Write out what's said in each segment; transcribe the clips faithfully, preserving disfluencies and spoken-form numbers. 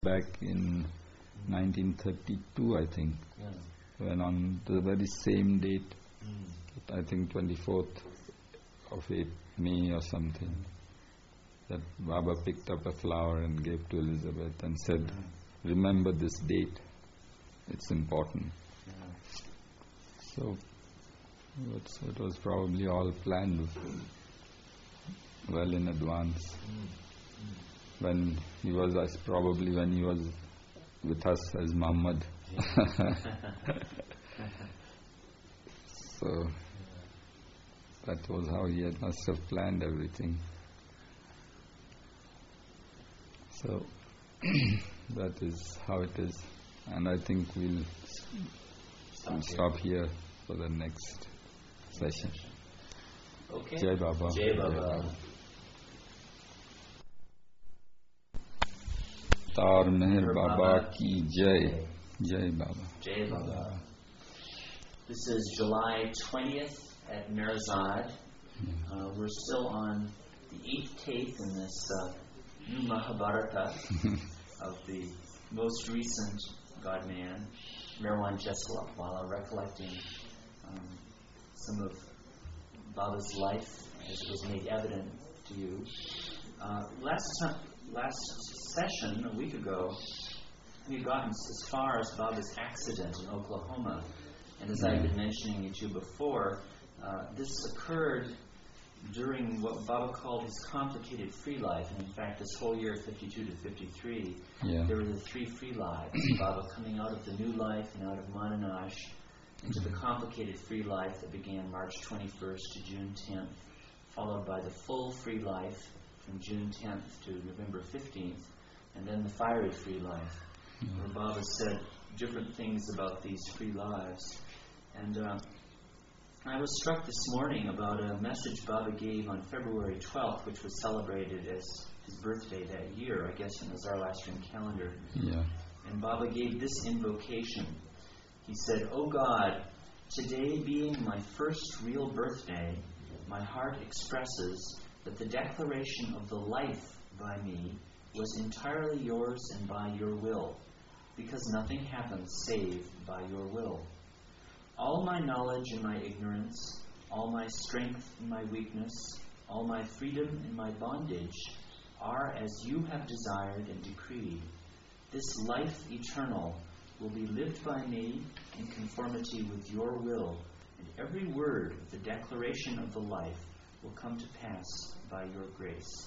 back in nineteen thirty-two, I think, yeah. when on the very same date, Mm. I think twenty-fourth of May or something, that Baba picked up a flower and gave to Elizabeth and said, Mm. remember this date, it's important. Yeah. So it's, it was probably all planned well in advance. Mm. When he was, as probably when he was with us as Muhammad. Yeah. So that was how he had must have planned everything. So that is how it is, and I think we'll Stop, we'll here. stop here for the next session. Okay. Jai Baba. Jai Baba. Tar Meher Meher Baba Baba ki Jai. Jai Baba. Jai Baba. This is July twentieth at Merzad. Uh, we're still on the eighth take in this uh, new Mahabharata of the most recent God-man, Merwan Jeswala, recollecting um, some of Baba's life as it was made evident to you. Uh, last time, last session, a week ago, we had gotten as far as Baba's accident in Oklahoma. And as I've been mentioning to you before, uh, this occurred during what Baba called his complicated free life. And in fact, this whole year, fifty-two to fifty-three, Yeah. there were the three free lives. Baba coming out of the new life and out of Mananash into the complicated free life that began March twenty-first to June tenth, followed by the full free life from June tenth to November fifteenth, and then the fiery free life, where Baba said different things about these free lives. And uh, I was struck this morning about a message Baba gave on February twelfth, which was celebrated as his birthday that year, I guess in the Zoroastrian calendar. Yeah. And Baba gave this invocation. He said, "O God, today being my first real birthday, my heart expresses that the declaration of the life by me was entirely yours and by your will, because nothing happens save by your will. All my knowledge and my ignorance, all my strength and my weakness, all my freedom and my bondage are as you have desired and decreed. This life eternal will be lived by me in conformity with your will, and every word of the declaration of the life will come to pass by your grace."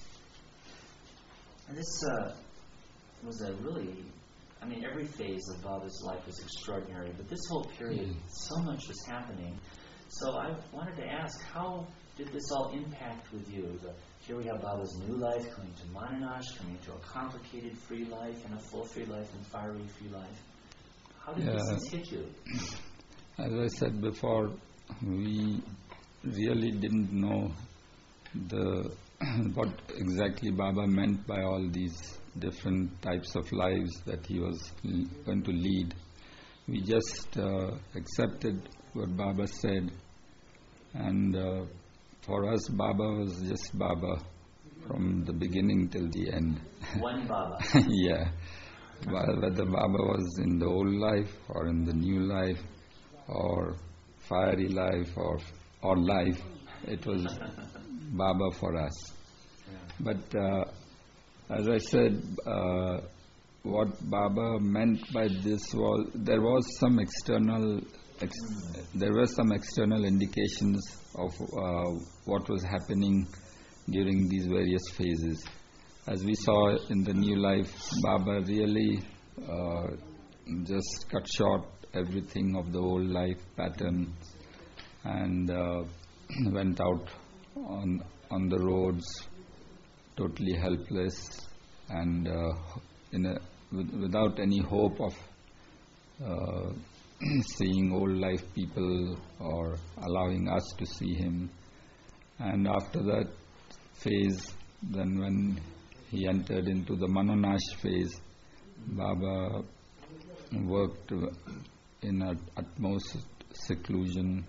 And this uh, was a really... I mean, every phase of Baba's life was extraordinary, but this whole period, mm. so much was happening. So I wanted to ask, how did this all impact with you? The, here we have Baba's new life coming to Mananash, coming to a complicated free life, and a full free life, and fiery free life. How did yeah. this hit you? As I said before, we really didn't know the what exactly Baba meant by all these different types of lives that he was l- going to lead. We just uh, accepted what Baba said, and uh, for us Baba was just Baba from the beginning till the end. One Baba. Yeah. Whether Baba was in the old life or in the new life or fiery life or or life, it was Baba for us. Yeah. But uh, as I said, uh, what Baba meant by this was there was some external, ex- there were some external indications of uh, what was happening during these various phases. As we saw in the new life, Baba really uh, just cut short everything of the old life pattern and uh, went out on on the roads totally helpless and uh, in a, with, without any hope of uh, seeing old life people or allowing us to see him. And after that phase, then when he entered into the Mananash phase, Baba worked in a utmost seclusion,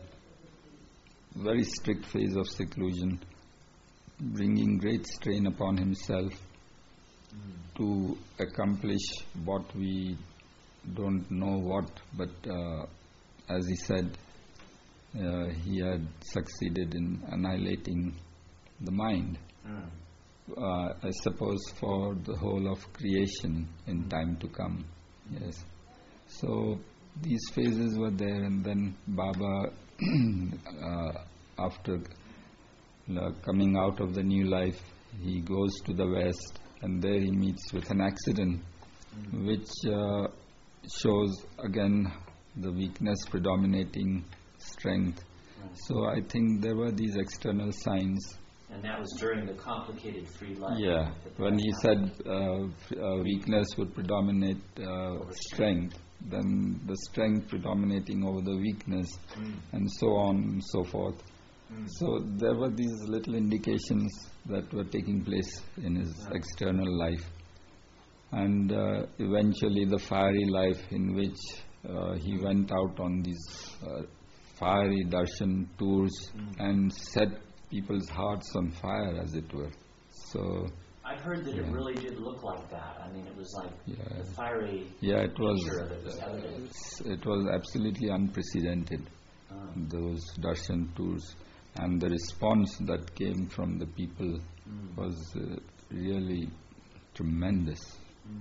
very strict phase of seclusion, bringing great strain upon himself Mm. to accomplish what we don't know what, but uh, as he said, uh, he had succeeded in annihilating the mind. Mm. Uh, I suppose for the whole of creation in time to come. Yes. So these phases were there, and then Baba, uh, after uh, coming out of the new life, he goes to the West, and there he meets with an accident, mm. which uh, shows again the weakness predominating strength. Right. So I think there were these external signs. And that was during the complicated free life. Yeah, when he said uh, f- uh, weakness would predominate uh, strength, then the strength predominating over the weakness, mm. and so on and so forth. Mm. So there were these little indications that were taking place in his yeah. external life. And uh, eventually the fiery life in which uh, he went out on these uh, fiery darshan tours mm. and set people's hearts on fire, as it were. So I've heard that yeah. it really did look like that. I mean, it was like yeah. the fiery yeah, it was, nature of it was evident. It was absolutely unprecedented, uh. those darshan tours. And the response that came from the people mm. was uh, really tremendous.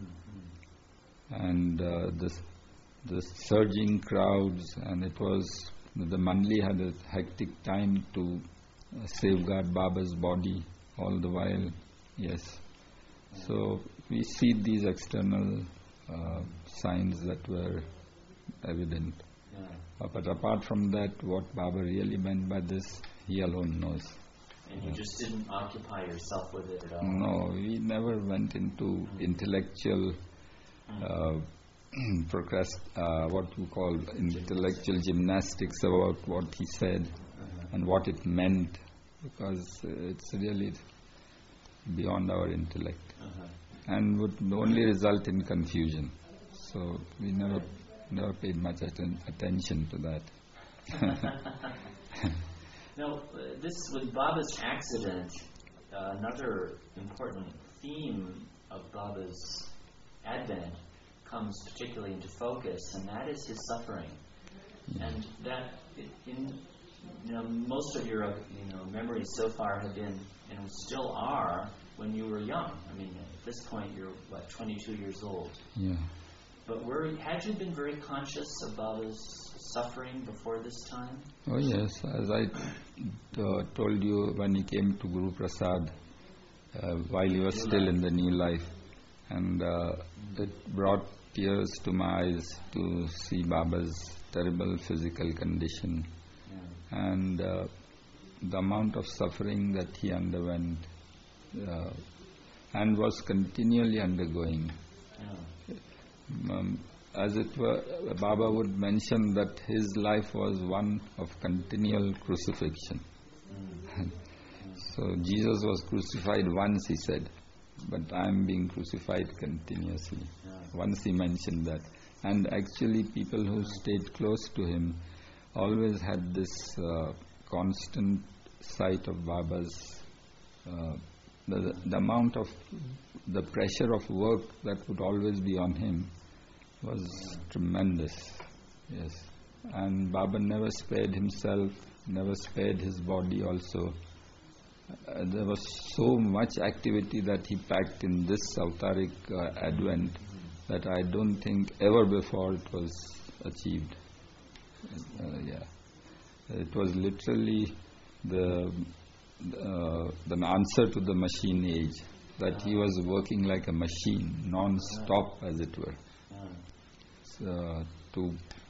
Mm-hmm. And uh, the, the surging crowds, and it was, the Mandli had a hectic time to uh, safeguard Baba's body all the while, yes. Yeah. So we see these external uh, signs that were evident. Yeah. Uh, but apart from that, what Baba really meant by this, he alone knows. And you yeah. just didn't occupy yourself with it at all? No, we never went into mm. intellectual uh, procrast- uh, what you call intellectual gymnastics about what he said uh-huh. and what it meant, because it's really beyond our intellect uh-huh. and would only result in confusion. So we never never paid much atten- attention to that. Now, uh, this with Baba's accident, uh, another important theme of Baba's advent comes particularly into focus, and that is his suffering. Yeah. And that, in you know, most of your you know memories so far have been and still are when you were young. I mean, at this point, you're what, twenty-two years old. Yeah. But were had you been very conscious of Baba's suffering before this time? Oh yes, as I uh, told you, when he came to Guru Prasad, uh, while he was still in the new life, and uh, mm-hmm. it brought tears to my eyes to see Baba's terrible physical condition, yeah. and uh, the amount of suffering that he underwent uh, and was continually undergoing. Yeah. Um, as it were, Baba would mention that his life was one of continual crucifixion. Mm. So Jesus was crucified once, he said, but I am being crucified continuously. Yeah. Once he mentioned that. And actually people who stayed close to him always had this uh, constant sight of Baba's, uh, the, the amount of, the pressure of work that would always be on him was tremendous, yes. And Baba never spared himself, never spared his body also. Uh, there was so much activity that he packed in this Avtaric uh, advent that I don't think ever before it was achieved. Uh, yeah, it was literally the uh, the answer to the machine age, that he was working like a machine, non-stop, as it were. Uh, to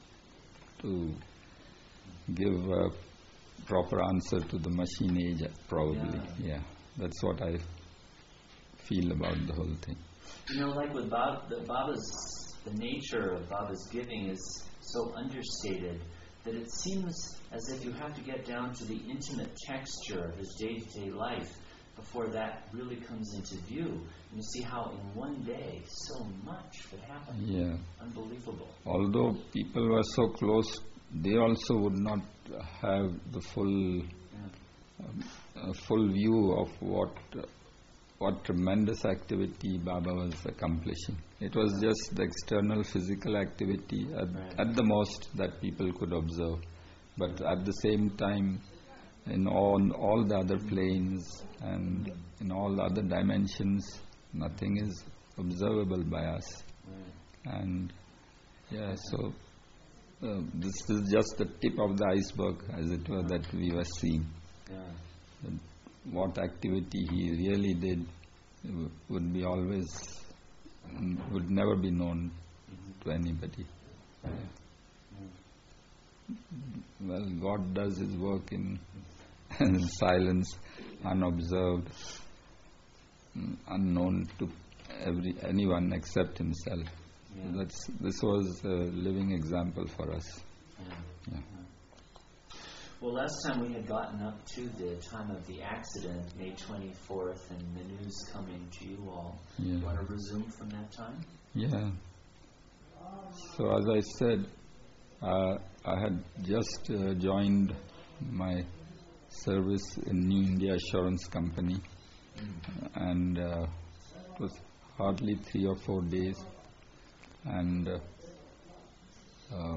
to give a proper answer to the machine age, probably. Yeah, yeah. That's what I feel about the whole thing. You know, like with Bob, the Baba's, the nature of Baba's giving is so understated that it seems as if you have to get down to the intimate texture of his day-to-day life before that really comes into view. And you see how in one day so much could happen. Yeah. Unbelievable. Although people were so close, they also would not have the full yeah. um, uh, full view of what uh, what tremendous activity Baba was accomplishing. It was just the external physical activity at, Right. at the most that people could observe. But at the same time, in all, all the other planes and in all the other dimensions, nothing is observable by us. Right. And yeah, so uh, this is just the tip of the iceberg, as it were, that we were seeing. Yeah. And what activity he really did w- would be always, mm, would never be known Mhm. to anybody. Mm. Well, God does His work in, in silence, unobserved, mm, unknown to every anyone except Himself. Yeah. That's this was a living example for us. Yeah. Yeah. Well, last time we had gotten up to the time of the accident, May twenty-fourth, and the news coming to you all. Yeah. You want to resume from that time? Yeah. So as I said, uh, I had just uh, joined my service in New India Assurance Company, and uh, it was hardly three or four days, and uh, uh,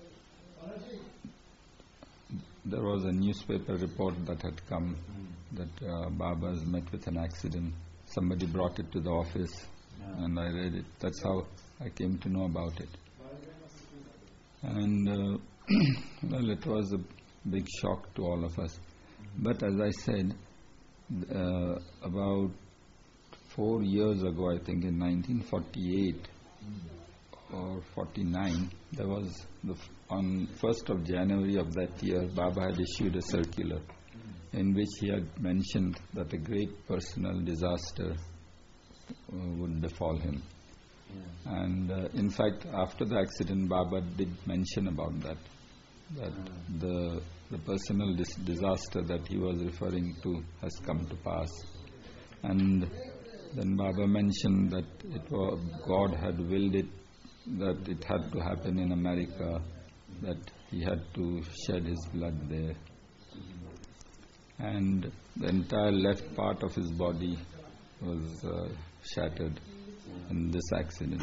there was a newspaper report that had come that uh, Baba has met with an accident. Somebody brought it to the office, Yeah. and I read it. That's how I came to know about it. And uh, well, it was a big shock to all of us. But as I said, uh, about four years ago, I think in nineteen forty-eight or forty-nine, there was the f- on first of January of that year, Baba had issued a circular in which he had mentioned that a great personal disaster uh, would befall him. Yeah. And uh, in fact, after the accident, Baba did mention about that, that the the personal dis- disaster that he was referring to has come to pass. And then Baba mentioned that it was God had willed it, that it had to happen in America, that he had to shed his blood there. And the entire left part of his body was uh, shattered in this accident.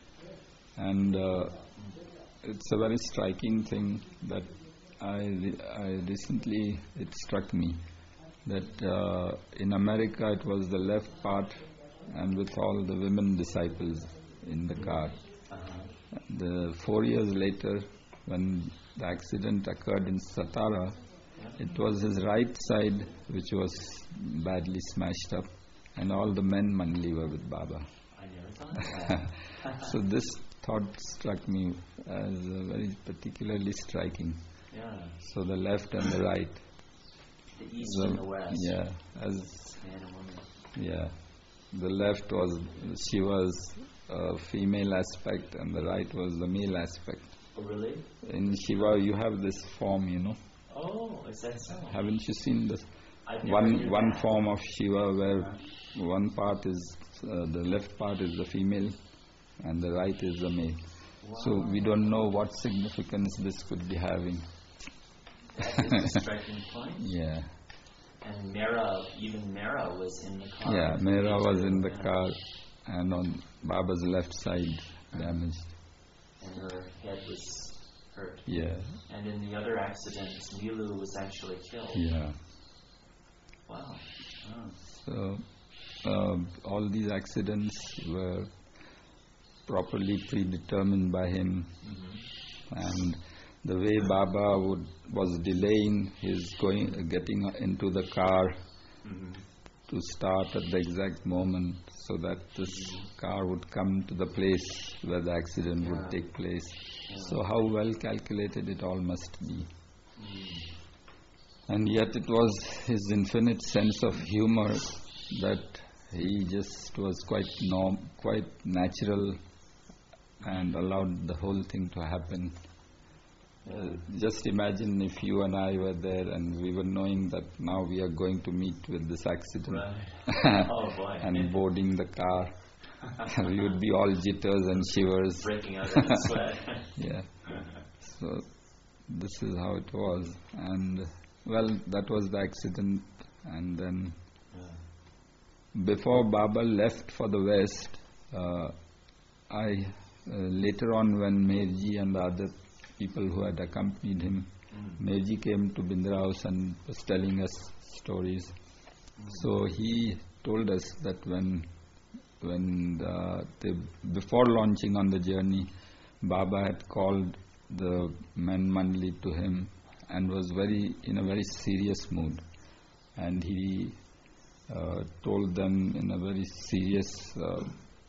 And uh, it's a very striking thing that I, re- I recently, it struck me that uh, in America it was the left part, and with all the women disciples in the car. Uh-huh. The four years later, when the accident occurred in Satara, it was his right side which was badly smashed up, and all the men mainly were with Baba. I never thought of that. So this thought struck me as uh, very particularly striking. Yeah. So the left and the right. The east So, and the west. yeah, as Man and woman. yeah, the left was Shiva's uh, female aspect, and the right was the male aspect. Oh, really? In Shiva, you have this form, you know. Oh, is that so? Haven't you seen this? I've never One heard one that. form of Shiva where one part is uh, the left part is the female, and the right is the male. Wow. So we don't know what significance this could be having. That is a striking point. Yeah, And Mera, even Mera was in the car. yeah. Mera was in the Yeah. car, and on Baba's left side, damaged. And her head was hurt. Yeah, And in the other accident, Nilu was actually killed. yeah. Wow. Oh. So uh, all these accidents were properly predetermined by him, Mm-hmm. and the way Baba would was delaying his going, getting into the car Mm-hmm. to start at the exact moment, so that this car would come to the place where the accident Yeah. would take place. Yeah. So how well calculated it all must be. Mm. And yet it was his infinite sense of humor that he just was quite norm, quite natural, and allowed the whole thing to happen. Uh, just imagine if you and I were there and we were knowing that now we are going to meet with this accident Right. Oh, boy. and boarding the car. We would be all jitters and shivers. Breaking out in sweat. Yeah. So this is how it was. And well, that was the accident. And then Yeah. before Baba left for the West, uh, I uh, later on when Meherji and the other people who had accompanied him, mm. Meherji came to Bindra House and was telling us stories. Mm. So he told us that when when the, the, before launching on the journey, Baba had called the men Mandali to him and was very in a very serious mood, and he uh, told them in a very serious uh,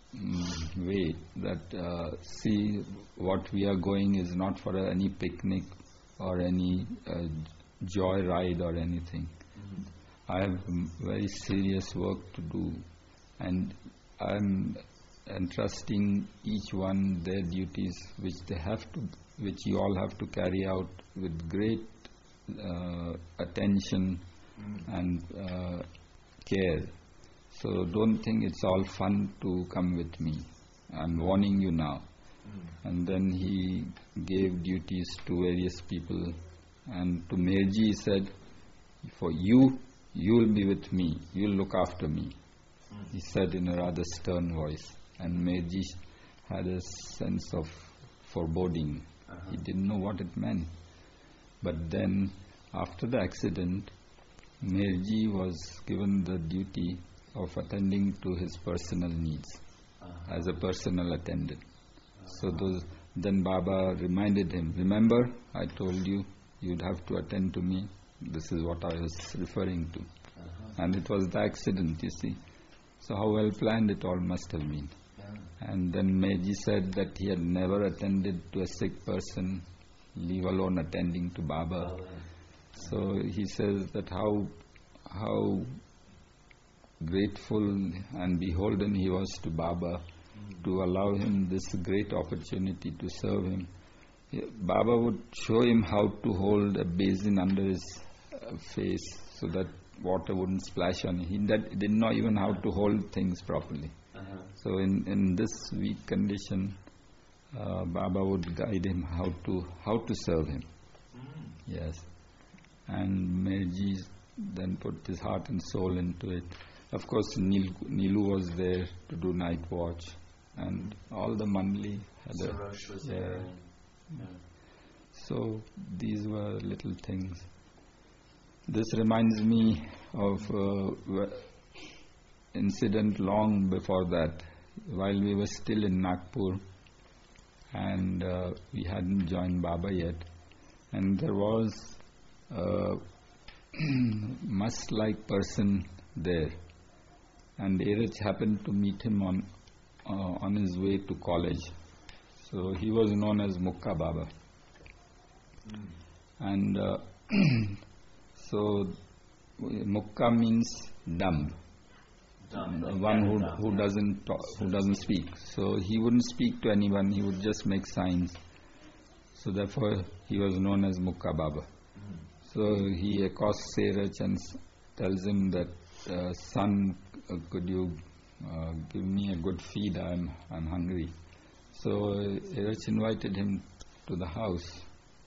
way that uh, see, what we are going is not for any picnic or any uh, joy ride or anything. Mm-hmm. I have very serious work to do, and I am entrusting each one their duties which they have to, which you all have to carry out with great uh, attention mm. and uh, care. So don't think it's all fun to come with me. I'm warning you now. Mm. And then he gave duties to various people, and to Meherji he said, for you, you will be with me, you will look after me. Mm. He said in a rather stern voice, and Meherji had a sense of foreboding. Uh-huh. He didn't know what it meant. But then, after the accident, Meherji was given the duty of attending to his personal needs uh-huh. as a personal attendant. Uh-huh. So those, then Baba reminded him, remember, I told you, you'd have to attend to me. This is what I was referring to. Uh-huh. And it was the accident, you see. So how well planned it all must have been. Yeah. And then Meherji said that he had never attended to a sick person, leave alone attending to Baba. Oh, yeah. So he says that how how grateful and beholden he was to Baba mm. to allow him this great opportunity to serve him. Baba would show him how to hold a basin under his uh, face so that water wouldn't splash on him. He did, did not even how to hold things properly. Uh-huh. So in, in this weak condition, uh, Baba would guide him how to how to serve him. Mm. Yes. And Meherji then put his heart and soul into it. Of course, Nil, Nilu was there to do night watch, and all the Mandali had Sarosh was yeah. there. Yeah. So these were little things. This reminds me of uh, incident long before that, while we were still in Nagpur, and uh, we hadn't joined Baba yet, and there was a musk-like person there, and Erich happened to meet him on uh, on his way to college. So he was known as Mukka Baba. Mm. And uh, so Mukka means dumb, dumb like one who dumb, who yeah. doesn't talk, who doesn't speak. So he wouldn't speak to anyone; he would just make signs. So therefore, he was known as Mukka Baba. Mm. So he accosts Erich and tells him that, uh, son, uh, could you uh, give me a good feed? I'm I'm hungry. So Erich invited him to the house.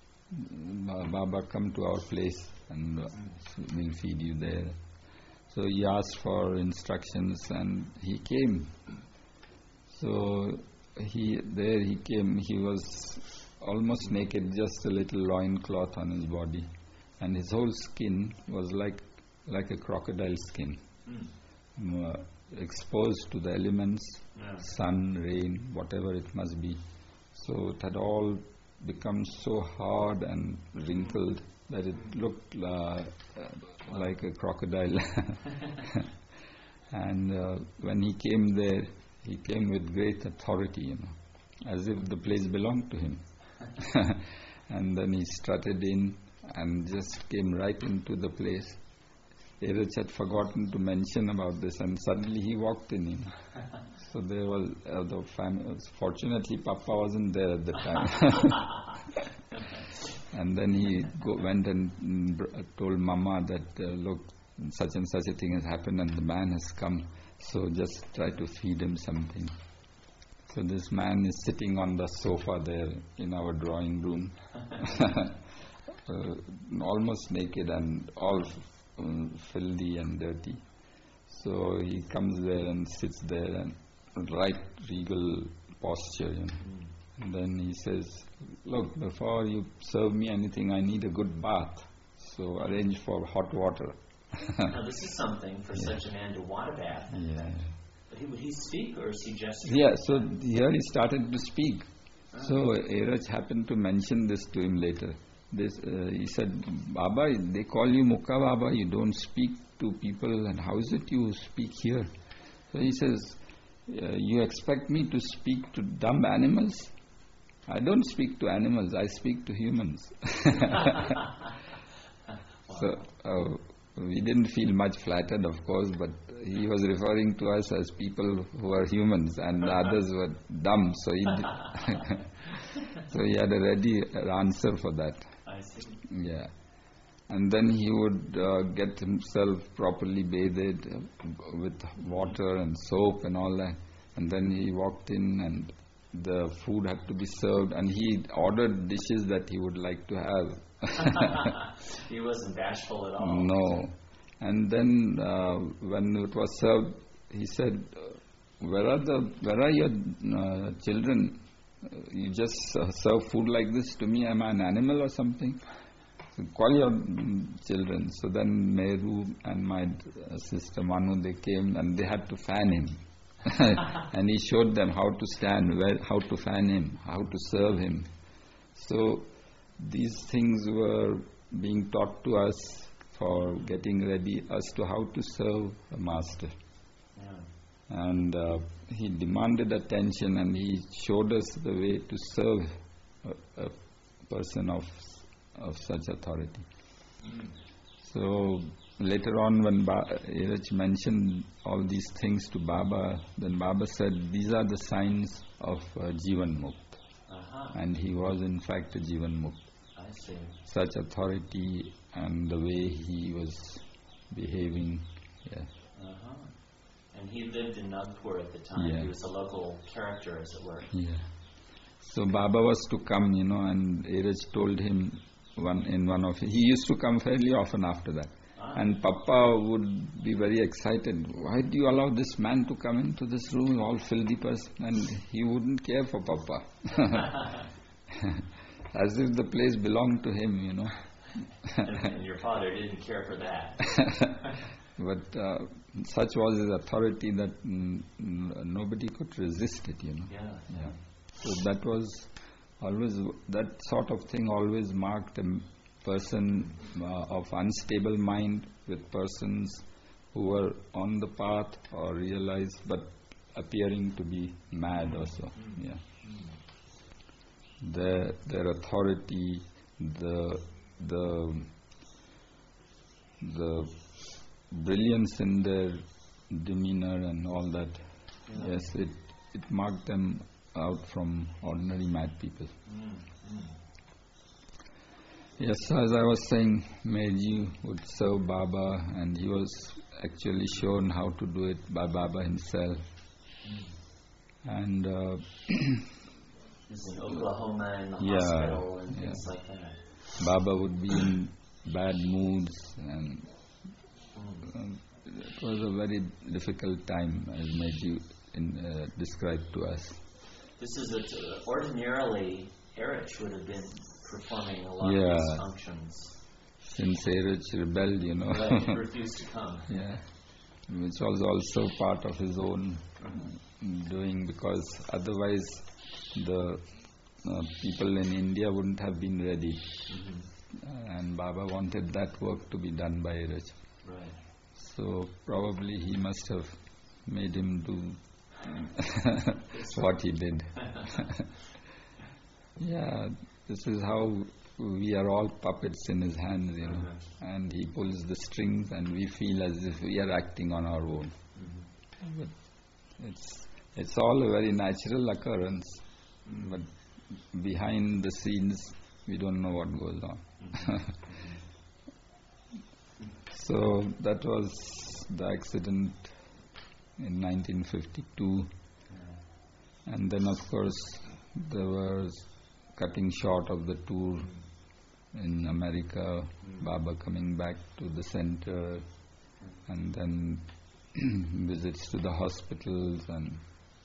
Baba, come to our place and uh, we'll feed you there. So he asked for instructions and he came. So he there he came. He was almost naked, just a little loin cloth on his body, and his whole skin was like like a crocodile skin. Mm. Uh, exposed to the elements, yeah. sun, rain, whatever it must be. So it had all become so hard and wrinkled that it looked uh, like a crocodile. And uh, when he came there, he came with great authority, you know, as if the place belonged to him. And then he strutted in and just came right into the place. Erich had forgotten to mention about this, and suddenly he walked in. You know. So there was uh, the family. Fortunately, Papa wasn't there at the time. And then he go, went and told Mama that uh, look, such and such a thing has happened, and the man has come. So just try to feed him something. So this man is sitting on the sofa there in our drawing room, uh, almost naked and all Um, filthy and dirty. So he comes there and sits there and right regal posture, you know. Mm. And then he says, look, before you serve me anything, I need a good bath. So arrange for hot water. Now this is something for Yeah. such a man to want a bath. Yeah. But he, would he speak or is he just... Yeah, so here he started to speak. So Airaj happened to mention this to him later. This, uh, he said, Baba, they call you Mukha Baba, you don't speak to people, and how is it you speak here? So he says, uh, you expect me to speak to dumb animals? I don't speak to animals, I speak to humans. So uh, we didn't feel much flattered, of course, but he was referring to us as people who are humans and the others were dumb. So he, did so he had a ready answer for that. I see. Yeah. And then he would uh, get himself properly bathed uh, with water and soap and all that. And then he walked in and the food had to be served and he ordered dishes that he would like to have. He wasn't bashful at all. No. And then uh, when it was served, he said, where are the where are your uh, children? You just uh, serve food like this to me? Am I an animal or something? So call your mm, children. So then Meru and my uh, sister Manu, they came and they had to fan him. And he showed them how to stand, where, how to fan him, how to serve him. So these things were being taught to us for getting ready as to how to serve a master. Yeah. And uh, he demanded attention and he showed us the way to serve a, a person of of such authority. Mm. So later on when ba- Airaj mentioned all these things to Baba, then Baba said, these are the signs of uh, Jivan Mukt. Uh-huh. And he was in fact a Jivan Mukt. I see. Such authority and the way he was behaving. Yeah. Uh-huh. And he lived in Nagpur at the time. Yeah. He was a local character, as it were. Yeah. So Baba was to come, you know, and Airaj told him one in one of he used to come fairly often after that. Ah. And Papa would be very excited. Why do you allow this man to come into this room, all filthy person? And he wouldn't care for Papa. As if the place belonged to him, you know. and, and your father didn't care for that. But uh, such was his authority that mm, mm, nobody could resist it, you know. Yeah. Yeah. So that was always, that sort of thing always marked a person uh, of unstable mind with persons who were on the path or realized but appearing to be mad also. Yeah. Their their authority, the the the brilliance in their demeanor and all that. Yeah. Yes, it it marked them out from ordinary mad people. Mm, mm. Yes, as I was saying, Meji would serve Baba and he was actually shown how to do it by Baba himself. Mm. And uh, He was in Oklahoma in the Yeah, hospital and yeah. things like that. Baba would be in bad moods and Mm. um, it was a very difficult time as Meji in, uh, described to us. This is a t- ordinarily Erich would have been performing a lot Yeah. of these functions. Since Airaj rebelled, you know. But he refused to come. Yeah, which was also part of his own doing, because otherwise the uh, people in India wouldn't have been ready. Mm-hmm. Uh, and Baba wanted that work to be done by Airaj. Right. So probably he must have made him do what he did. Yeah, this is how we are all puppets in his hands, you know. Mhm. And he pulls the strings and we feel as if we are acting on our own. Mm-hmm. But it's it's all a very natural occurrence. Mm-hmm. But behind the scenes, we don't know what goes on. Mm-hmm. So that was the accident in nineteen fifty-two. Yeah. And then, of course, there was cutting short of the tour in America, Mm. Baba coming back to the center, and then visits to the hospitals, and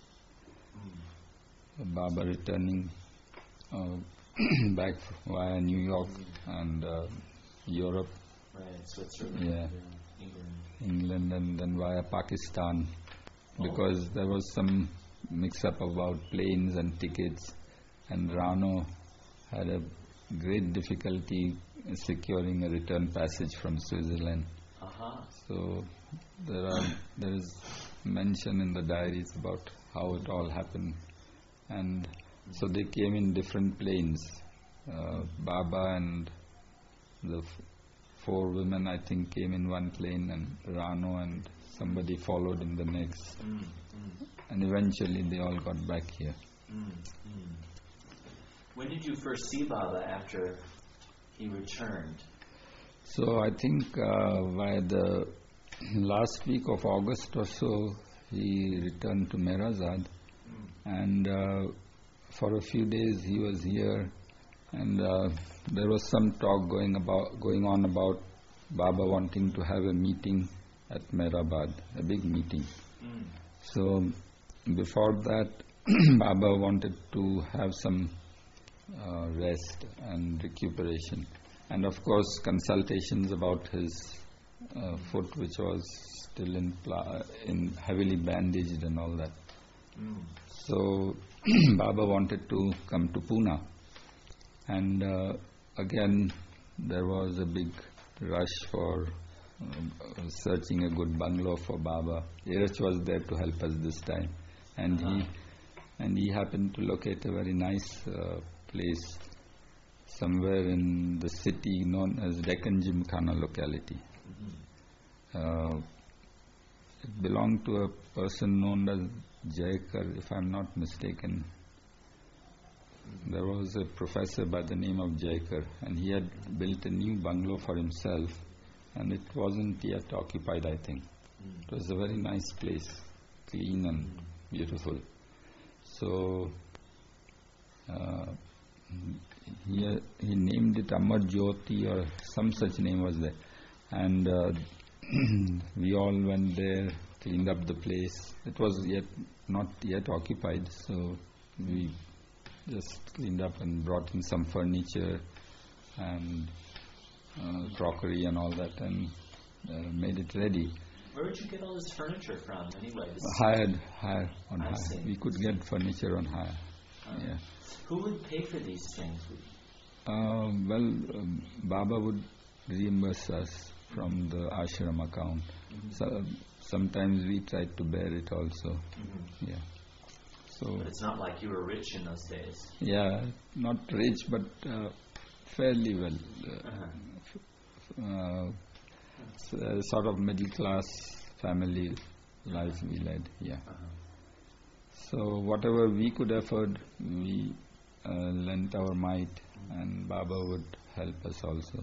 Baba returning uh, back via New York and uh, Europe. Right, Switzerland, yeah. yeah, England. England, and then via Pakistan, Oh. because there was some mix-up about planes and tickets, and Rano had a great difficulty securing a return passage from Switzerland. Uh-huh. So there are there is mention in the diaries about how it all happened, and so they came in different planes. Uh, Baba and the f- four women, I think, came in one plane, and Rano and somebody followed in the next, Mm, mm, and eventually they all got back here. mm, mm. When did you first see Baba after he returned? So I think uh, by the last week of August or so, he returned to Merazad, and uh, for a few days he was here, and uh, there was some talk going about going on about Baba wanting to have a meeting at Mehrabad, a big meeting. Mm. So before that, Baba wanted to have some uh, rest and recuperation, and of course consultations about his uh, foot, which was still in pla- in heavily bandaged and all that. Mm. So Baba wanted to come to Pune, and uh, again there was a big rush for uh, searching a good bungalow for Baba. Irach was there to help us this time, and Uh-huh. he and he happened to locate a very nice uh, place somewhere in the city known as Deccan Gymkhana locality. Mm-hmm. Uh, it belonged to a person known as Jaikar, if I'm not mistaken. There was a professor by the name of Jaikar, and he had built a new bungalow for himself, and it wasn't yet occupied, I think. Mm. It was a very nice place, clean and beautiful. So uh, he, he named it Amar Jyoti, or some such name was there, and uh, we all went there, cleaned up the place. It was yet not yet occupied, so we just cleaned up and brought in some furniture and uh, crockery and all that, and uh, made it ready. Where would you get all this furniture from, anyway? This Hired, hire on I hire. see. We could get furniture on hire. Uh, Yeah. Who would pay for these things? Uh, well, um, Baba would reimburse us from the ashram account. Mm-hmm. So, sometimes we tried to bear it also. Mm-hmm. Yeah. So But it's not like you were rich in those days. yeah, not rich, but uh, fairly well. Uh, Uh-huh. uh, s- uh, sort of middle class family life we led. Yeah. Uh-huh. So whatever we could afford, we uh, lent our might, and Baba would help us also.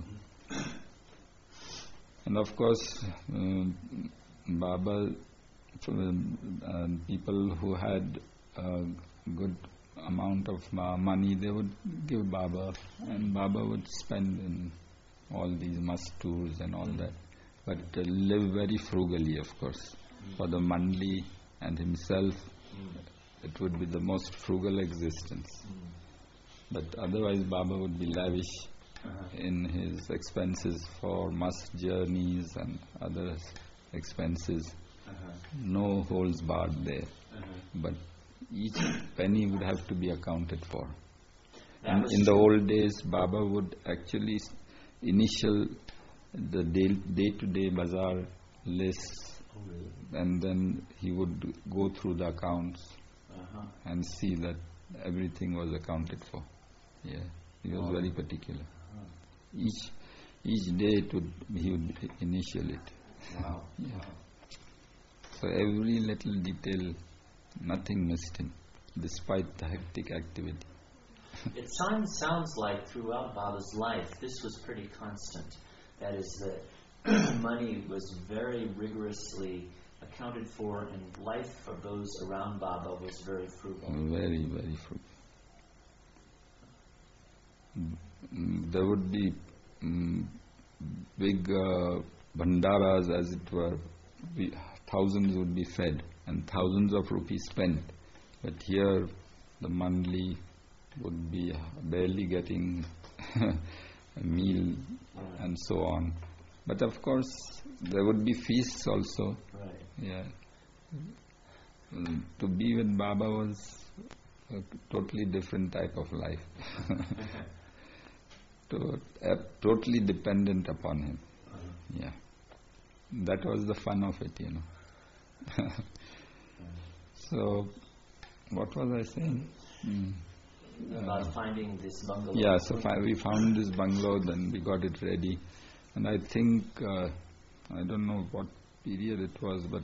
And of course, um, Baba, uh, people who had a good amount of uh, money, they would give Baba, and Baba would spend in all these must tours and all that. But uh, live very frugally, of course. For the Mandli and himself, it would be the most frugal existence. But otherwise, Baba would be lavish Uh-huh. in his expenses for must journeys and other expenses. Uh-huh. No holds barred there. Uh-huh. But each penny would have to be accounted for. That And was in the true. old days, Baba would actually s- initial the day- day-to-day bazaar lists, Oh, really? and then he would go through the accounts Uh-huh. and see that everything was accounted for. Yeah, he was Oh. very particular. Uh-huh. Each each day it would, he would initial it. Wow. Yeah. Wow. So every little detail, nothing missed him, despite the hectic activity. It sounds, sounds like throughout Baba's life, this was pretty constant. That is, that money was very rigorously accounted for, and life for those around Baba was very frugal. Very, very frugal. Mm, There would be mm, big uh, bhandaras, as it were, we, thousands would be fed and thousands of rupees spent. But here the monthly would be barely getting a meal and so on. But of course there would be feasts also. Right. Yeah. Mm, To be with Baba was a totally different type of life. to, uh, totally dependent upon him. Yeah. That was the fun of it, you know. So, what was I saying? Mm. About finding this bungalow. Yeah, so fi- we found this bungalow, then we got it ready. And I think, uh, I don't know what period it was, but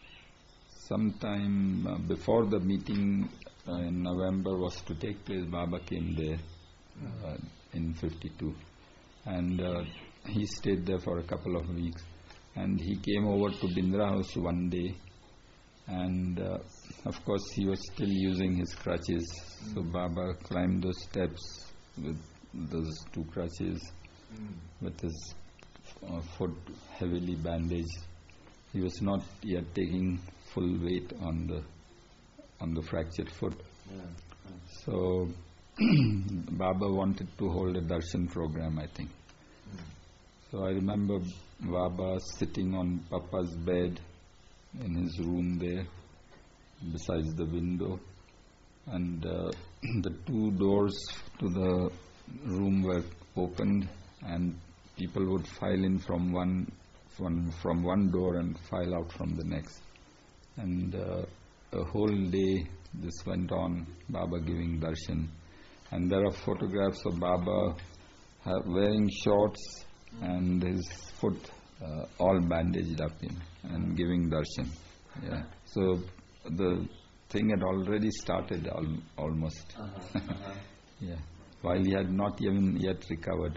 sometime uh, before the meeting uh, in November was to take place, Baba came there uh, in fifty-two. And uh, he stayed there for a couple of weeks. And he came over to Bindra House one day. And uh, of course he was still using his crutches. So Baba climbed those steps with those two crutches, with his uh, foot heavily bandaged. He was not yet taking full weight on the on the fractured foot. Yeah. So Baba wanted to hold a darshan program, I think. So I remember Baba sitting on Papa's bed in his room there, besides the window, and uh, the two doors to the room were opened, and people would file in from one from, from one door and file out from the next. And uh, a whole day this went on, Baba giving darshan. And there are photographs of Baba ha- wearing shorts and his foot uh, all bandaged up in and giving darshan. Yeah. So the thing had already started al- almost. Uh-huh. Uh-huh. Yeah. While he had not even yet recovered.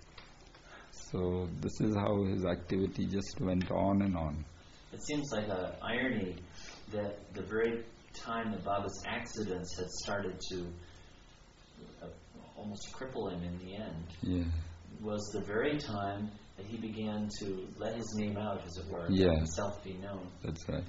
So this is how his activity just went on and on. It seems like an irony that the very time that Baba's accidents had started to uh, almost cripple him in the end Yeah. was the very time that he began to let his name out, as it were, Yeah. let himself be known. That's right.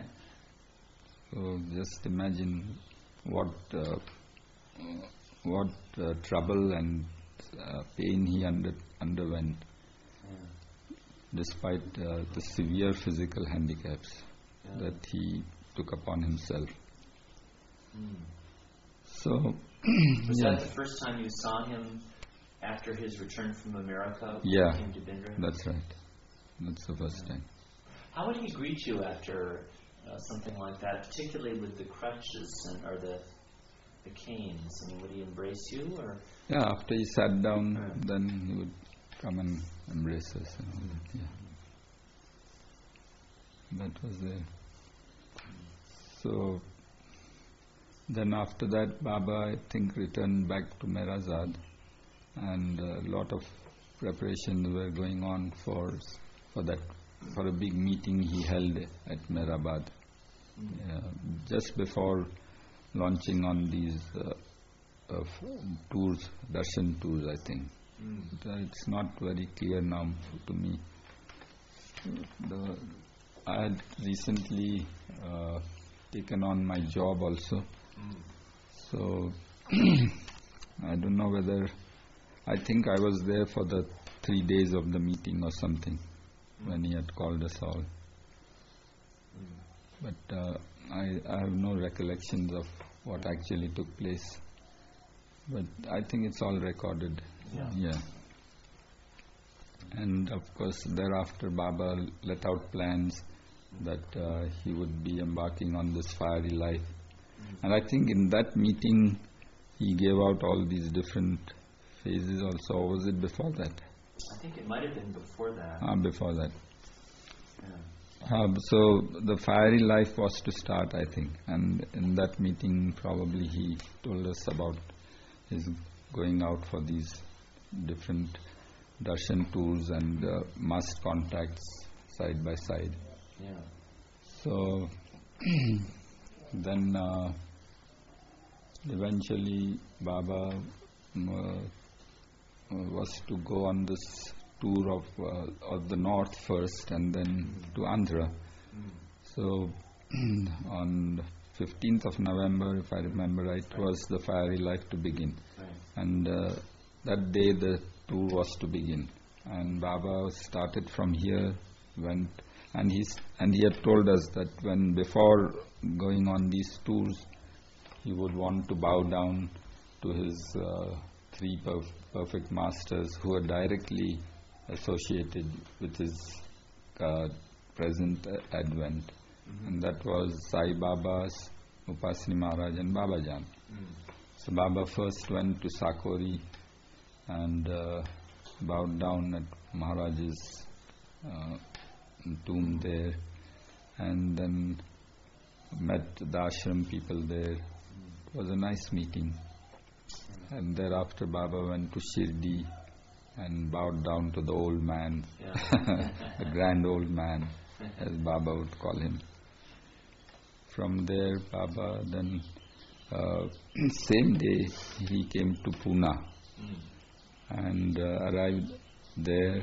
So just imagine what uh, what uh, trouble and uh, pain he under, underwent, Yeah. despite uh, the severe physical handicaps Yeah. that he took upon himself. Mm. So, Was yeah, that the first time you saw him after his return from America? when Yeah. he came to Bindra? that's right. That's the first time. How would he greet you after uh, something like that, particularly with the crutches and or the the canes? I mean, would he embrace you or? Yeah, after he sat down, Yeah. then he would come and embrace us and all that. Yeah. That was there. So then after that, Baba, I think, returned back to Merazad, and a lot of preparations were going on for for that for a big meeting he held at Mehrabad, uh, just before launching on these uh, of tours, darshan tours, I think. Mm. But it's not very clear now to me. The, I had recently uh, taken on my job also, Mm. so I don't know whether, I think I was there for the three days of the meeting or something, Mm. when he had called us all. Mm. But uh, I, I have no recollections of what actually took place. But I think it's all recorded. Yeah. Yeah. And of course, thereafter, Baba let out plans that uh, he would be embarking on this fiery life. And I think in that meeting, he gave out all these different phases also. Or was it before that? I think it might have been before that. Ah, before that. Yeah. Uh, so the fiery life was to start, I think. And in that meeting, probably he told us about his going out for these different darshan tours and uh, must contacts side by side. Yeah. So then uh, eventually Baba um, uh, was to go on this tour of uh, of the north first and then to Andhra. Mm. So on fifteenth of November, if I remember right, Right. was the Fiery Life to begin. Right. And uh, that day the tour was to begin. And Baba started from here, went, and he's and he had told us that when before going on these tours, he would want to bow down to his uh, three perf- perfect masters who are directly associated with his uh, present uh, advent. Mhm. And that was Sai Baba's, Upasani Maharaj and Babajan. Mm. So Baba first went to Sakori and uh, bowed down at Maharaj's uh, tomb there, and then met the ashram people there. It was a nice meeting. And thereafter Baba went to Shirdi and bowed down to the old man, Yeah. the grand old man, as Baba would call him. From there, Baba then, uh, same day, he came to Pune Mm. and uh, arrived there,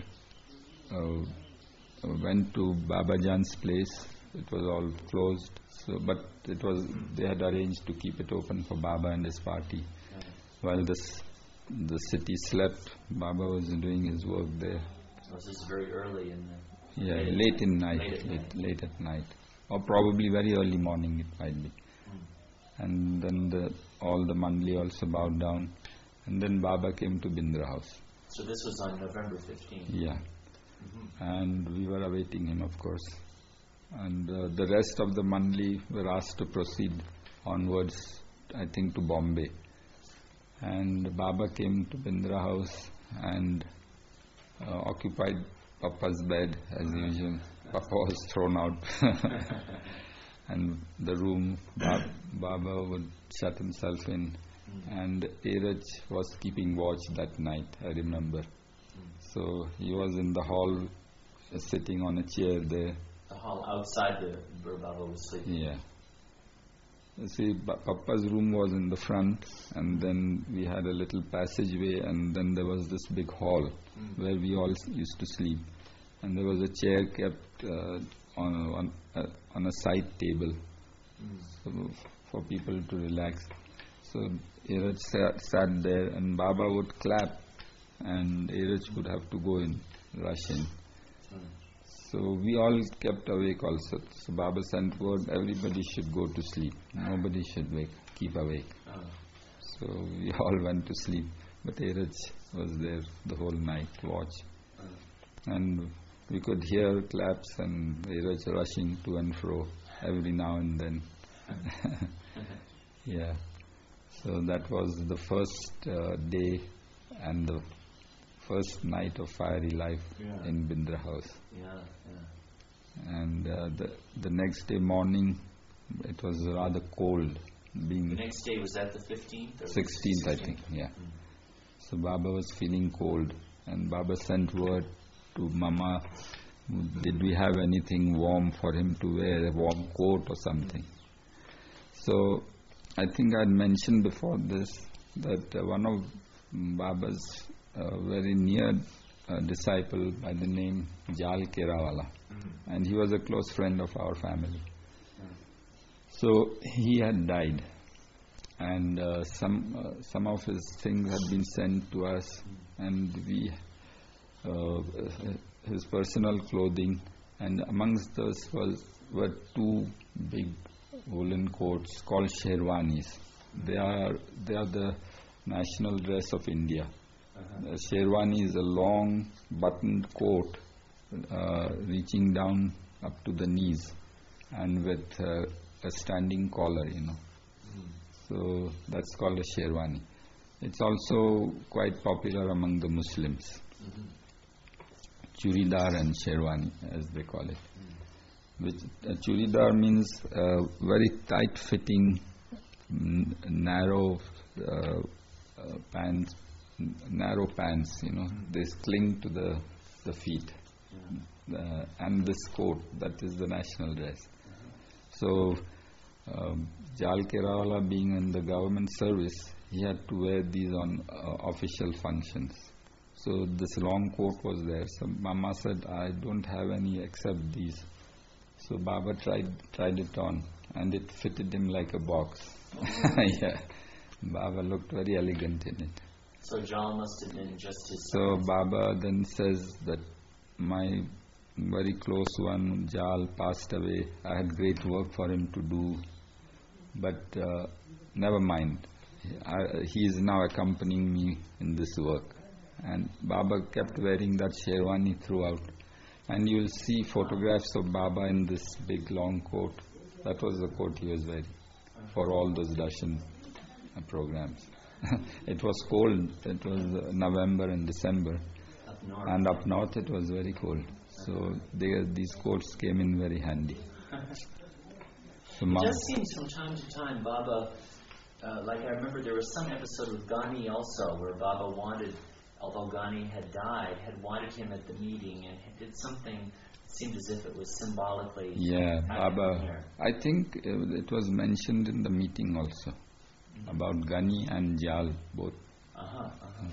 uh, went to Babajan's place. It was all closed, so but it was they had arranged to keep it open for Baba and his party. Right. While this the city slept, Baba was doing his work there. So this is very early in the Yeah, Late- late in night, late at late, night. late at night, or probably very early morning it might be. Mm. And then the, all the mandali also bowed down, and then Baba came to Bindra House. So this was on November fifteenth. Yeah, Mm-hmm. and we were awaiting him, of course. And uh, the rest of the mandali were asked to proceed onwards, I think to Bombay. And Baba came to Bindra House and uh, occupied Papa's bed as usual. Papa was thrown out. And the room, ba- Baba would shut himself in. And Eraj was keeping watch that night, I remember. So he was in the hall, uh, sitting on a chair there. The hall outside the where Baba was sleeping. Yeah. You see, Ba- Papa's room was in the front, and then we had a little passageway, and then there was this big hall Mm. where we all s- used to sleep. And there was a chair kept uh, on a, on, uh, on a side table Mm. so for people to relax. So Eraj sat, sat there, and Baba would clap, and Eraj would have to go in, rush in. Mm. So we all kept awake also. So Baba sent word, everybody should go to sleep. Nobody should wake, keep awake. Oh. So we all went to sleep. But Eraj was there the whole night, watch. Oh. And we could hear claps and Eraj rushing to and fro every now and then. Yeah. So that was the first uh, day and the first night of Fiery Life Yeah. in Bindra House. Yeah, yeah. And uh, the the next day morning, it was rather cold, The being next day was that the fifteenth or sixteenth, I sixteenth? think. Yeah. Mm. So Baba was feeling cold, and Baba sent word to Mama, did we have anything warm for him to wear, a warm coat or something? So I think I had mentioned before this that uh, one of Baba's uh, very near uh, disciple by the name Jal Kerawala, Mm. and he was a close friend of our family. Mm. So he had died, and uh, some uh, some of his things had been sent to us, and we uh, his personal clothing, and amongst those was were two big woolen coats called sherwanis. They are they are the national dress of India. Uh-huh. A sherwani is a long buttoned coat uh, reaching down up to the knees, and with uh, a standing collar, you know. Mm. So that's called a sherwani. It's also quite popular among the Muslims. Mhm. Churidar and sherwani, as they call it. Mm. Which uh, churidar means uh, very tight-fitting, n- narrow uh, uh, pants, n- narrow pants. You know, Mm. they cling to the the feet. Yeah. Uh, and this coat, that is the national dress. Uh-huh. So, um, Jal Kerawala being in the government service, he had to wear these on uh, official functions. So this long coat was there. So Mama said, I don't have any except these. So Baba tried tried it on, and it fitted him like a box. Yeah, Baba looked very elegant in it. So Jal must have been just his. So Baba then says that my very close one Jal passed away. I had great work for him to do, but uh, never mind. I, he is now accompanying me in this work. And Baba kept wearing that sherwani throughout. And you will see photographs of Baba in this big long coat. That was the coat he was wearing for all those darshan uh, programs. It was cold. It was uh, November and December. Up north. And up north it was very cold. So they, these coats came in very handy. So it just seems from time to time Baba, uh, like I remember there was some episode with Ghani also where Baba wanted, although Ghani had died, had wanted him at the meeting and did something, it seemed as if it was symbolically. Yeah, Baba, here. I think it was mentioned in the meeting also, mm-hmm. about Ghani and Jal both. Uh-huh, uh-huh.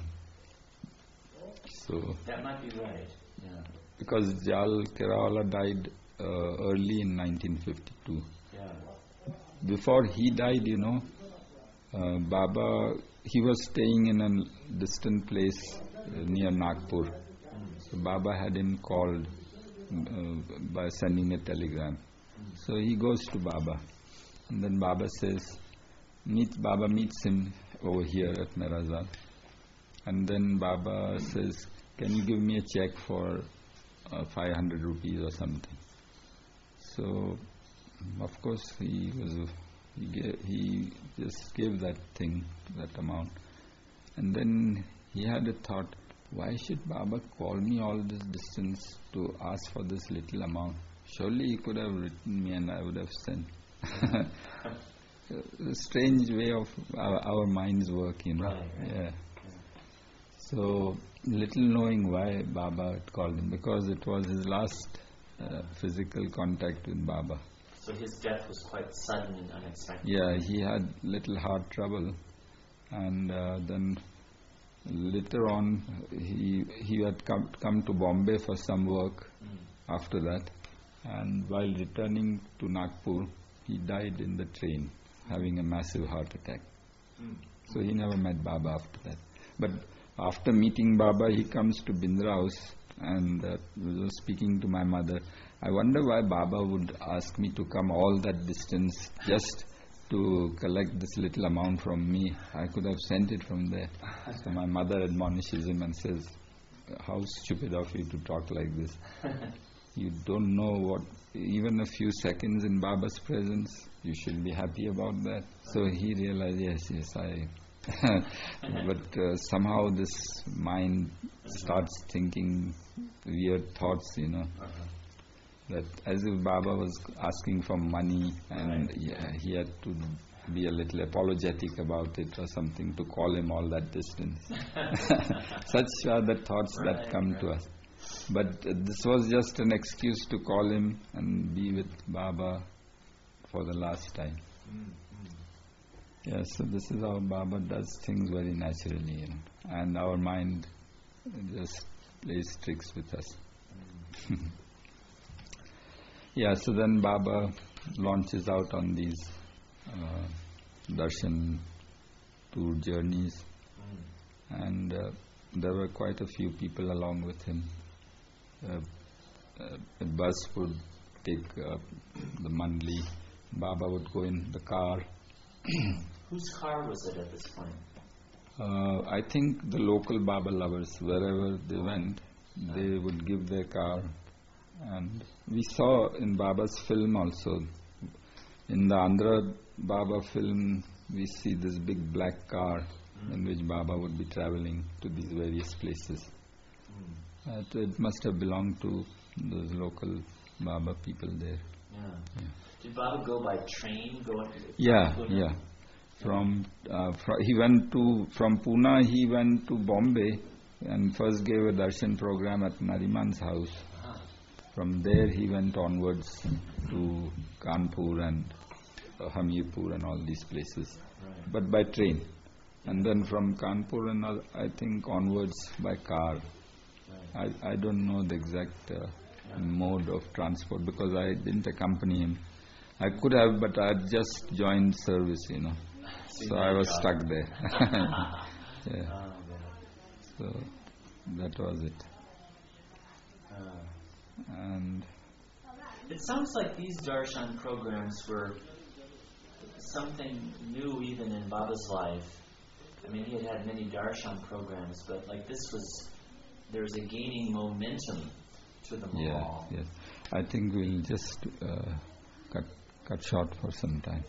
So that might be right, yeah. Because Jal Kerawala died uh, early in nineteen fifty-two. Yeah. Before he died, you know, uh, Baba, he was staying in a distant place uh, near Nagpur. Mm. So Baba had him called uh, by sending a telegram. Mm. So he goes to Baba. And then Baba says, meet, Baba meets him over here at Merazal. And then Baba says, can you give me a check for uh, five hundred rupees or something? So, of course, he was he, gave, he just gave that thing, that amount. And then he had a thought, why should Baba call me all this distance to ask for this little amount? Surely he could have written me and I would have sent. A strange way of our, our minds work, you know. Right, right. Yeah. So, little knowing why Baba had called him, because it was his last uh, physical contact with Baba. So his death was quite sudden and unexpected. Yeah, he had little heart trouble, and uh, then later on he he had come come to Bombay for some work. Mm. After that, and while returning to Nagpur, he died in the train, having a massive heart attack. Mm. So he never met Baba after that. But after meeting Baba, he comes to Bindra House and uh, was speaking to my mother. I wonder why Baba would ask me to come all that distance just to collect this little amount from me. I could have sent it from there. So my mother admonishes him and says, how stupid of you to talk like this. You don't know what, even a few seconds in Baba's presence, you should be happy about that. So he realized, yes, yes, I... but uh, somehow this mind starts thinking weird thoughts, you know. Uh-huh. That as if Baba was asking for money and right. yeah, he had to be a little apologetic about it or something to call him all that distance. Such are the thoughts right, that come right. to us. But uh, this was just an excuse to call him and be with Baba for the last time. Mm-hmm. Yeah, so this is how Baba does things very naturally, you know, and our mind just plays tricks with us. Mm. Yeah, so then Baba launches out on these uh, darshan tour journeys, mm. and uh, there were quite a few people along with him. Uh, uh, a bus would take uh, the Mandli. Baba would go in the car. Whose car was it at this point? Uh, I think the local Baba lovers, wherever they went, they would give their car. And we saw in Baba's film also, in the Andhra Baba film, we see this big black car mm. in which Baba would be traveling to these various places. Mm. Uh, it must have belonged to those local Baba people there. Yeah. Yeah. Did Baba go by train? Go yeah, yeah. From uh, fr- he went to from Pune. He went to Bombay and first gave a darshan program at Nariman's house. Uh-huh. From there he went onwards to Kanpur and uh, Hamirpur and all these places, right. but by train. And then from Kanpur and all, I think onwards by car. Right. I I don't know the exact uh, mode of transport because I didn't accompany him. I could have, but I had just joined service, you know. So, so I was job. stuck there. Yeah. Oh, so that was it. Uh, and it sounds like these darshan programs were something new even in Baba's life. I mean, he had had many darshan programs, but like this was, there was a gaining momentum to them yeah, all. Yes, I think we'll just uh, cut cut short for some time.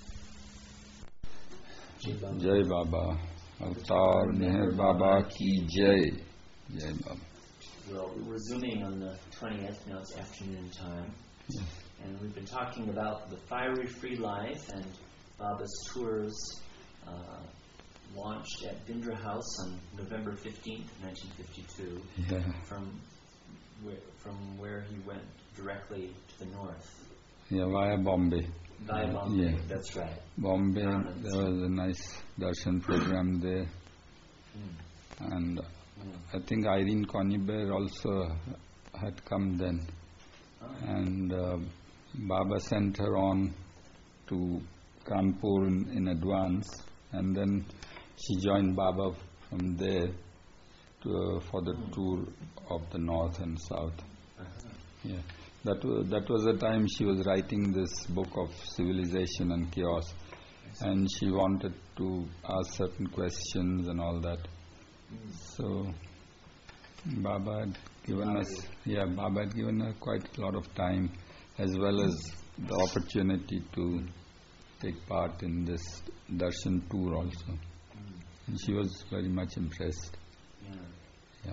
Jai Baba, Avatar Meher Baba ki Jai. Jai Baba. Well, we're resuming on the twentieth, now it's afternoon time. Yes. And we've been talking about the Fiery Free Life and Baba's tours uh, launched at Bindra House on November fifteenth, nineteen fifty-two, yeah. from, where, from where he went directly to the north. Yeah, via Bombay. Via Bombay, yeah. That's right. Bombay, Anand. There was a nice darshan program there. Mm. And mm. I think Irene Conybeare also had come then. Oh. And uh, Baba sent her on to Kanpur in, in advance, and then she joined Baba from there to, uh, for the mm. tour of the north and south. Uh-huh. Yeah, that was, that was the time she was writing this book of Civilization and Chaos, and she wanted to ask certain questions and all that. Mm. So Baba had given us, yeah, Baba had given her quite a lot of time, as well as the opportunity to take part in this darshan tour also. Mm. And she was very much impressed. Yeah. yeah.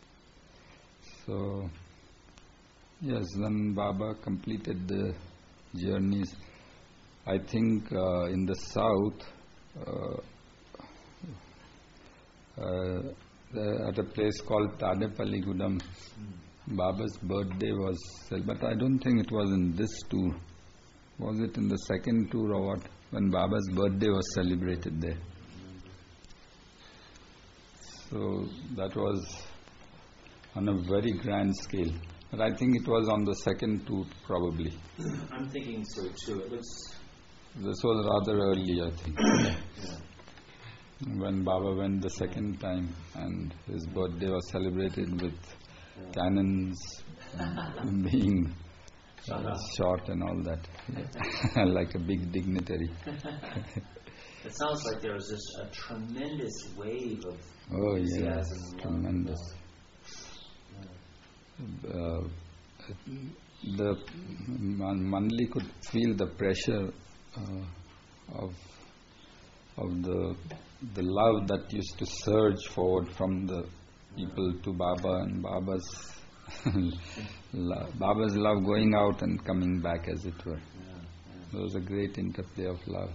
So, yes, then Baba completed the journeys. I think uh, in the south, uh, uh, the, at a place called Tadepalligudam, mm. Baba's birthday was, but I don't think it was in this tour. Was it in the second tour or what? When Baba's birthday was celebrated there. So that was on a very grand scale. But I think it was on the second tour probably. I'm thinking so too. It looks. This was rather early, I think. Yeah. When Baba went the second time and his birthday was celebrated with yeah. cannons being uh, shot and all that. Yeah. Like a big dignitary. It sounds like there was just a tremendous wave of oh enthusiasm. Yes, tremendous. Yeah. Uh, the Mandli could feel the pressure uh, of of the the love that used to surge forward from the people to Baba, and Baba's love, Baba's love going out and coming back, as it were. Yeah, yeah. There was a great interplay of love.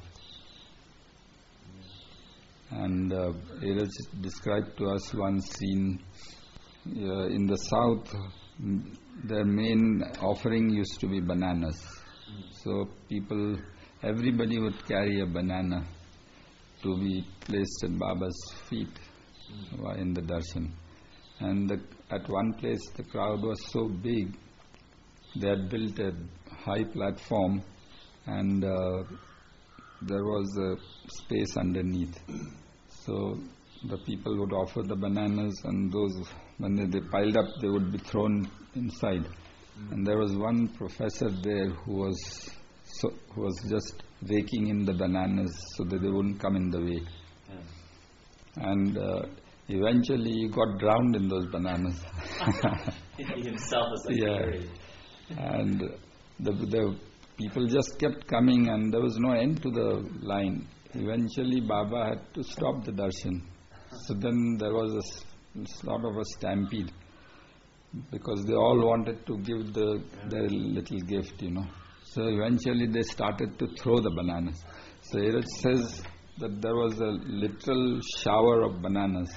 Yeah. And uh, Iraj described to us one scene uh, in the south. Their main offering used to be bananas. Mm. So people, everybody would carry a banana to be placed at Baba's feet mm. in the darshan. And the, at one place the crowd was so big, they had built a high platform, and uh, there was a space underneath. So the people would offer the bananas, and those, when they, they piled up, they would be thrown inside. Mm. And there was one professor there who was so, who was just raking in the bananas so that they wouldn't come in the way. Yeah. And uh, eventually he got drowned in those bananas. He himself was like yeah. And the, the people just kept coming, and there was no end to the line. Eventually Baba had to stop the darshan. So then there was a sort of a stampede, because they all wanted to give the their little gift, you know. So eventually they started to throw the bananas. So Iraj says that there was a literal shower of bananas.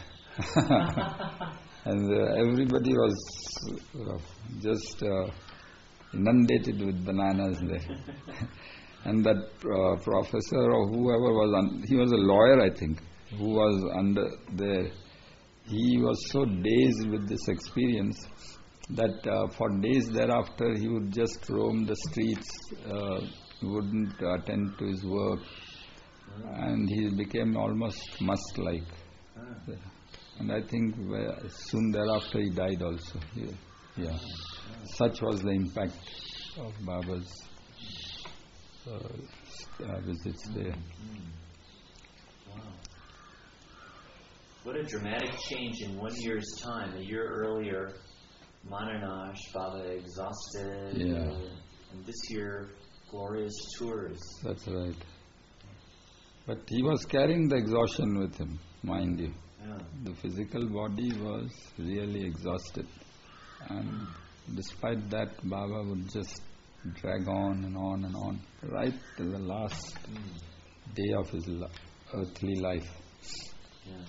And uh, everybody was uh, just uh, inundated with bananas there. And that uh, professor or whoever was, un- he was a lawyer, I think, who was under there. He was so dazed with this experience that uh, for days thereafter he would just roam the streets, uh, wouldn't attend to his work, and he became almost musk-like. Ah. And I think where- soon thereafter he died also. Yeah. yeah. Such was the impact of Baba's uh, uh, visits there. Wow. What a dramatic change in one year's time. A year earlier, Mananash, Baba exhausted, Yeah. uh, and this year, glorious tours. That's right. But he was carrying the exhaustion with him, mind you. Yeah. The physical body was really exhausted. And despite that, Baba would just drag on and on and on, right to the last Mm. day of his li- earthly life. Yeah.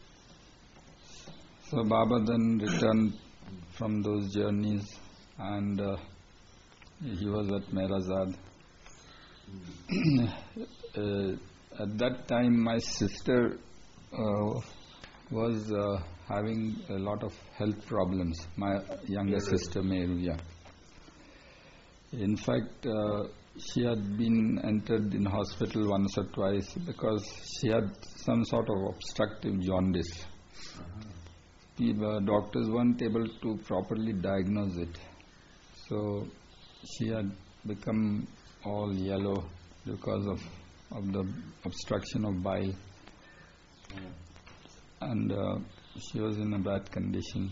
So Baba then returned from those journeys, and uh, he was at Mehrazad. uh, at that time, my sister uh, was uh, having a lot of health problems. My younger Meru. sister Meru, yeah. In fact, uh, she had been entered in hospital once or twice because she had some sort of obstructive jaundice. The uh, doctors weren't able to properly diagnose it. So she had become all yellow because of, of the obstruction of bile. Yeah. And uh, she was in a bad condition.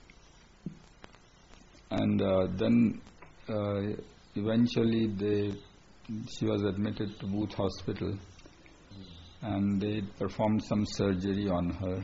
And uh, then uh, eventually they, she was admitted to Booth Hospital, and they performed some surgery on her.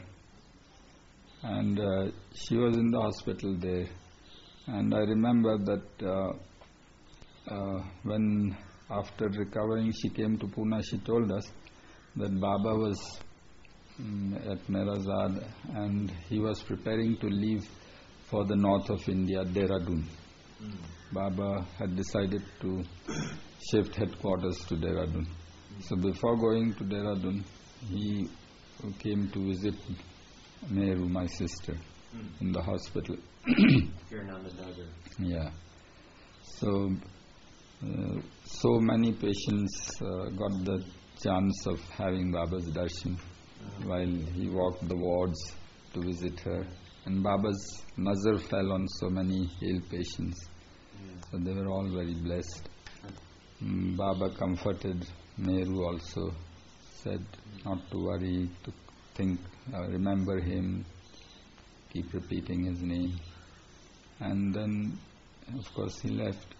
And uh, she was in the hospital there. And I remember that uh, uh, when after recovering she came to Pune, she told us that Baba was um, at Mehrazad and he was preparing to leave for the north of India, Dehradun. Mm. Baba had decided to shift headquarters to Dehradun. So before going to Dehradun, he came to visit Meru, my sister, Mm. in the hospital. Here in Ahmednagar. Yeah. So, uh, so many patients uh, got the chance of having Baba's darshan Uh, while he walked the wards to visit her. And Baba's nazar fell on so many ill patients. yeah. So they were all very blessed. Mm, Baba comforted Meru also, said not to worry, to think, uh, remember him, keep repeating his name. And then, of course, he left.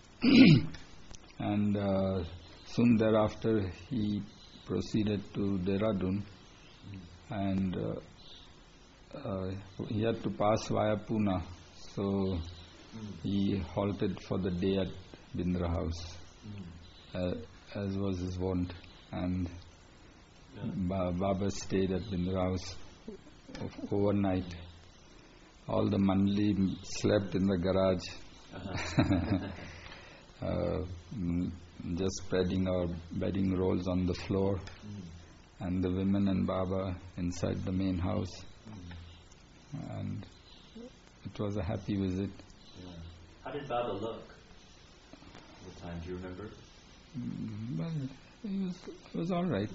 And uh, soon thereafter, he proceeded to Dehradun, and uh, uh, he had to pass via Pune. So Mm. he halted for the day at Bindra House, Mm. uh, as was his wont. And Yeah. ba- Baba stayed at Bindra House o- overnight. All the Mandli slept in the garage, Uh-huh. uh, mm, just spreading our bedding rolls on the floor, Mm. and the women and Baba inside the main house. Mm. And it was a happy visit. Yeah. How did Baba look at the time? Do you remember? Mm, Well, he was, he was all right.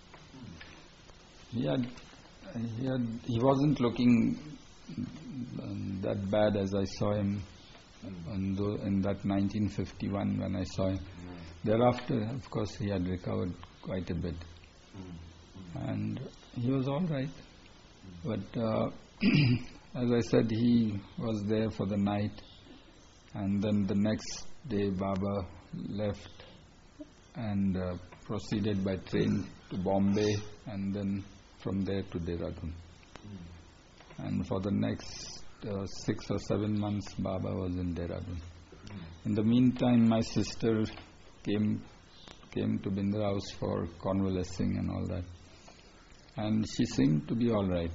He had, he had, he wasn't looking um, that bad as I saw him in, tho- in that nineteen fifty-one when I saw him. Yeah. Thereafter, of course, he had recovered quite a bit, Mm. and he was all right. But uh, as I said, he was there for the night, and then the next day Baba left and uh, proceeded by train to Bombay, and then from there to Dehradun. Mm. And for the next uh, six or seven months, Baba was in Dehradun. Mm. In the meantime, my sister came came to Bindra House for convalescing and all that, and she seemed to be all right.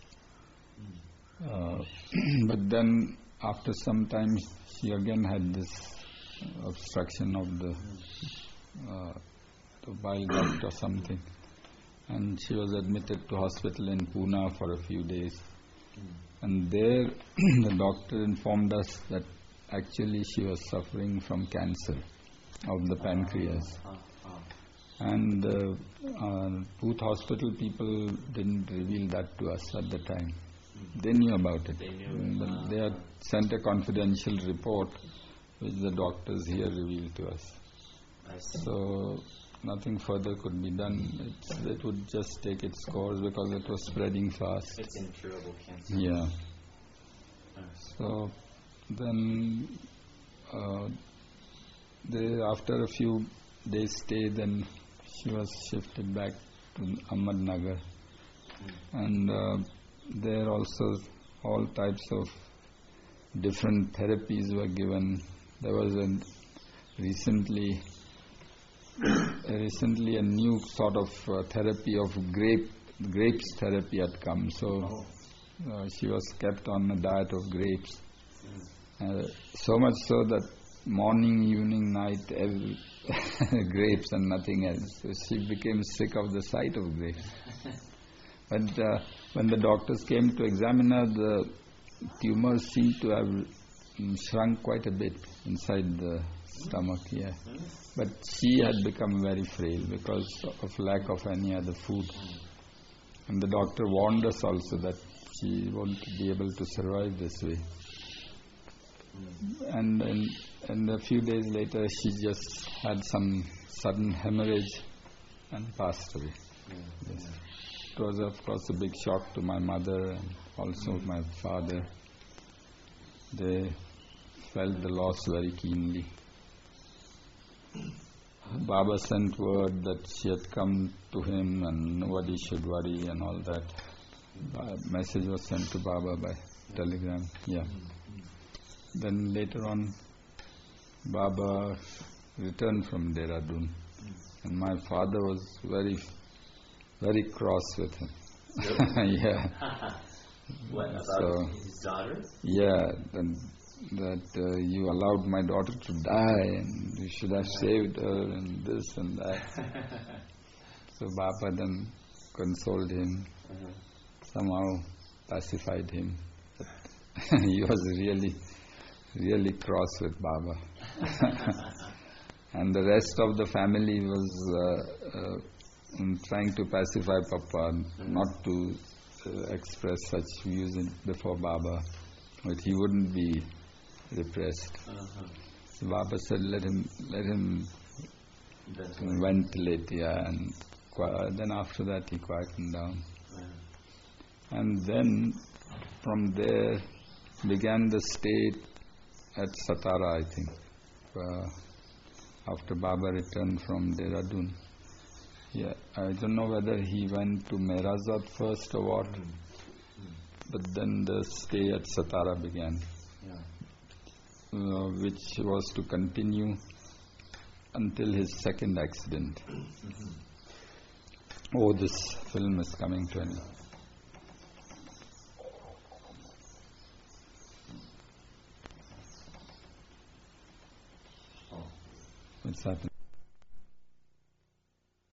Uh, but then, after some time, she again had this obstruction of the, uh, the bile duct or something, and she was admitted to hospital in Pune for a few days. And there the doctor informed us that actually she was suffering from cancer of the pancreas. And uh, uh, Booth Hospital people didn't reveal that to us at the time. They knew about it. They knew. But they had sent a confidential report which the doctors here revealed to us. I see. So nothing further could be done. It's, it would just take its course because it was spreading fast. It's incurable cancer. Yeah. Yes. So then uh, they, after a few days stay, then she was shifted back to Ahmednagar. And uh, there also all types of different therapies were given. There was a recently recently a new sort of uh, therapy of grape grapes therapy had come. So uh, she was kept on a diet of grapes. Uh, so much so that morning, evening, night, every grapes and nothing else. So she became sick of the sight of grapes. But uh, when the doctors came to examine her, the tumors seemed to have mm, shrunk quite a bit inside the stomach, yeah. But she had become very frail because of lack of any other food. And the doctor warned us also that she won't be able to survive this way. And, and, and a few days later, she just had some sudden hemorrhage and passed away. Yes. It was, of course, a big shock to my mother and also my father. They felt the loss very keenly. Baba sent word that she had come to him and nobody should worry and all that. A message was sent to Baba by telegram. Yeah. Then later on, Baba returned from Dehradun, and my father was very, very cross with him. Really? Yeah. What about So, his daughter? yeah, then that uh, you allowed my daughter to die, and you should have saved her, and this and that. So Baba then consoled him, Uh-huh. somehow pacified him. But he was really, really cross with Baba. And the rest of the family was uh, uh, mm, trying to pacify Papa, not to uh, express such views in, before Baba, but he wouldn't be repressed. Uh-huh. So Baba said, let him, let him That's ventilate, yeah, and qui- then after that he quietened down. right. And then from there began the stay at Satara, I think, uh, after Baba returned from Dehradun. Yeah, I don't know whether he went to Mehrazad first or what, but then the stay at Satara began, Yeah. uh, which was to continue until his second accident. Oh, this film is coming to an end. Oh. What's happening?